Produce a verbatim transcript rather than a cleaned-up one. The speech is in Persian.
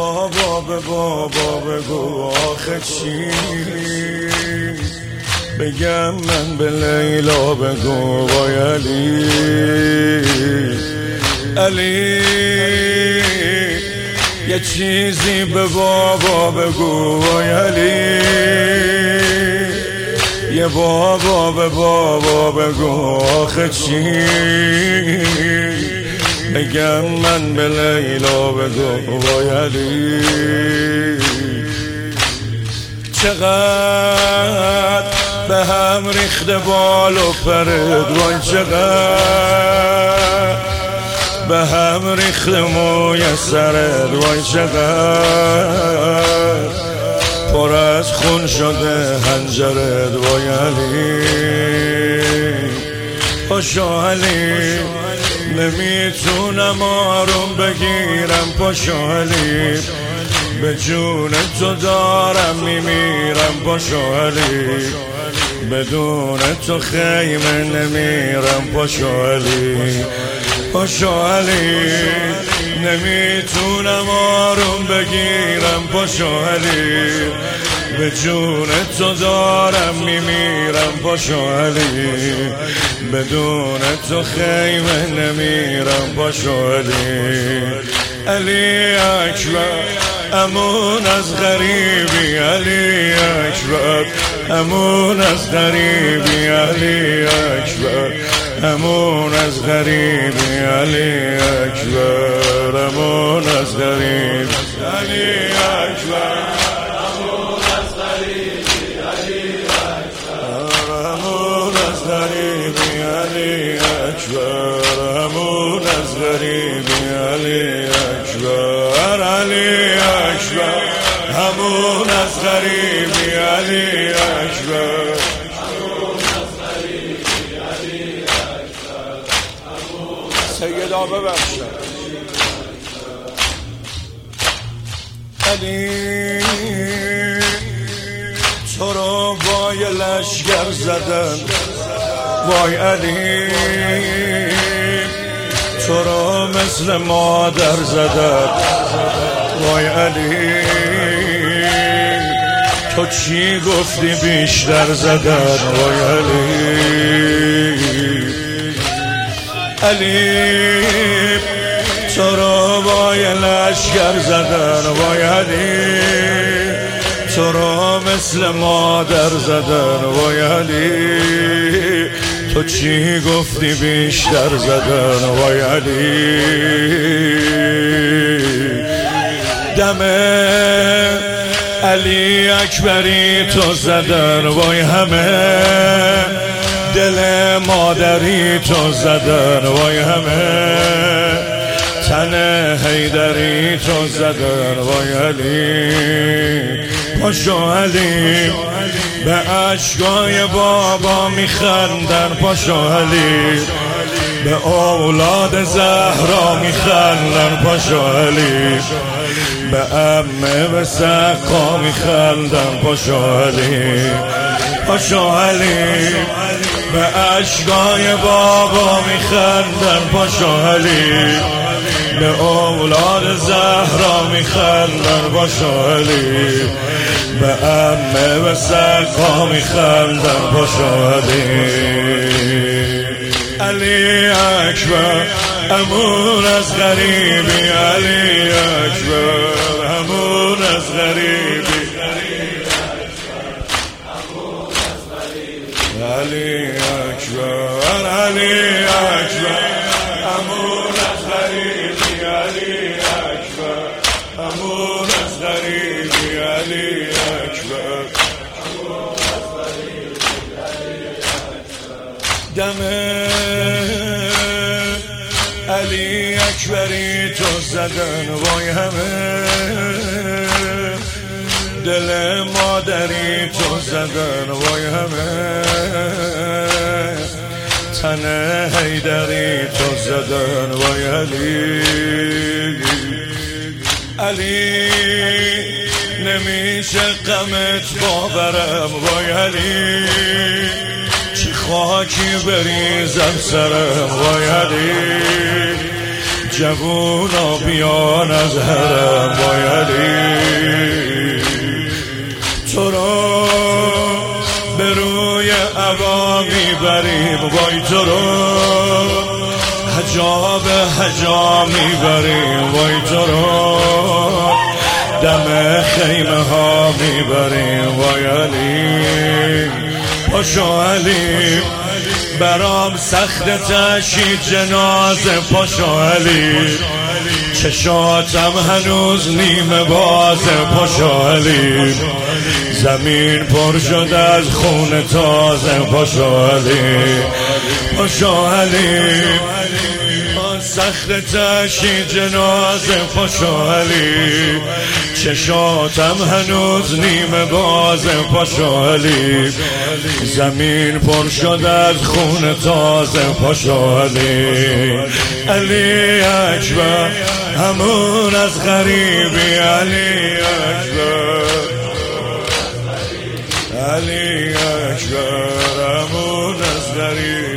بابا به بابا بگو آخه چی بگم من به لیلا بگو وای علی علی یه چیزی به بابا بگو وای علی یه بابا به بابا بگو آخه چی بگم من به لیلا بگو وای علی چقدر به هم ریخته بال و پرد وای چقدر به هم ریخته موی سرد وای چقدر پر از خون شده حنجرت وای علی پاشو علی نمیتونم آروم بگیرم پاشو علی به جون تو دارم میمیرم پاشو علی بدون تو خیمه نمیرم پاشو علی پاشو علی نمیتونم آروم بگیرم پاشو علی به جون تو دارم میمیرم پاشو علی بدون تو خیمه نمیرم پاشو علی علی اکبر امون از غریبی علی اکبر امون از غریبی علی اکبر امون از غریبی علی اکبر امون از غریبی علی اکبر امون از غریبی علی اکبر امون از غریبی علی اکبر امون از غریبی علی اکبر علی اکبر امون از غریبی علی اکبر سیدا ببخشد علی تو رو با یه لشگر زدن وای علی تو رو مثل مادر زدن وای علی تو چی گفتی بیشتر زدن وای علی علی تو رو با یه لشگر زدن وای علی تو رو مثل مادر زدن وای علی تو چی گفتی بیشتر زدن وای علی دم علی اکبری تو زدن وای همه دل مادری تو زدن وای همه تن حیدری تو زدن وای علی پاشو علی به عشقای بابا میخندن پاشو علی به اولاد زهرا میخندن پاشو علی به عمه و سقا میخندن پاشو علی پاشو علی به عشقای بابا میخندن پاشو علی به اولاد زهرا میخندن پاشو علی به عمه و سقا میخندن پاشو علی علی اکبر امون از غریبی علی اکبر امون از غریبی علی اکبر علی اکبر امون از غریبی علی اکبر امون از غریبی علی اکبر دم علی اکبری تو زدن وای همه دل مادری تو زدن وای همه تن حیدری تو زدن وای علی علی نمیشه غمت باورم وای علی چه خاکی بریزم سرم وای علی جوونا بیان از حرم وای علی تو را به روی عبا میبریم وای تو را حجاب حجا میبریم وای تو را دم خیمه ها میبریم وای علی پاشو علی برام سخت تشیید جنازه پاشو علی چشاتم هنوز نیمه بازه پاشو علی زمین پر شد از خون تازه پاشو علی پاشو علی سخت تشیید جنازه پاشو علی چشاتم هنوز نیمه بازه پاشو علی زمین پر شد از خون تازه پاشو علی علی اکبر همون از غریبی علی اکبر علی اکبر همون از غریبی